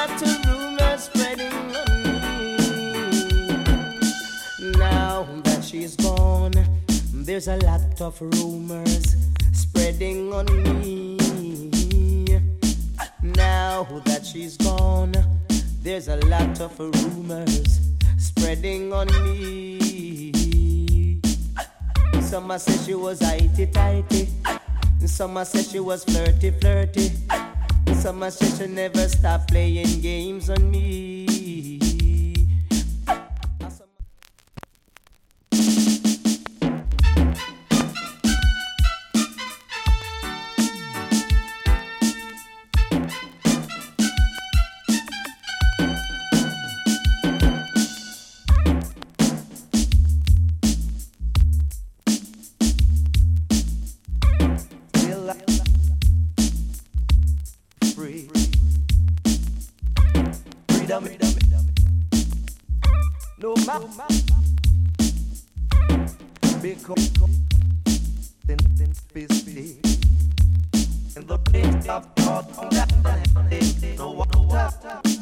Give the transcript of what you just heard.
lot of rumors spreading on me. Now that she's gone, there's a lot of rumors spreading on me. Now that she's gone, there's a lot of rumors spreading on me. Some say she was tighty. Some say she was flirty. Some say she never stopped playing games on me. No matter because in peace in the place of God, no water.